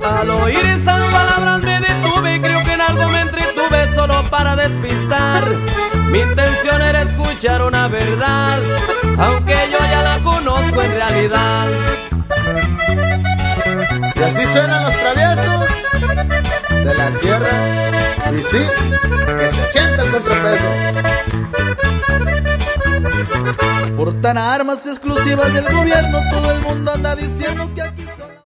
Al oír esas palabras me detuve, creo que en algo me entretuve solo para despistar. Mi intención era escuchar una verdad, aunque yo ya la conozco en realidad. Y así suenan los traviesos de la sierra. Y sí, que se sienta el contrapeso. Portan armas exclusivas del gobierno, todo el mundo anda diciendo que aquí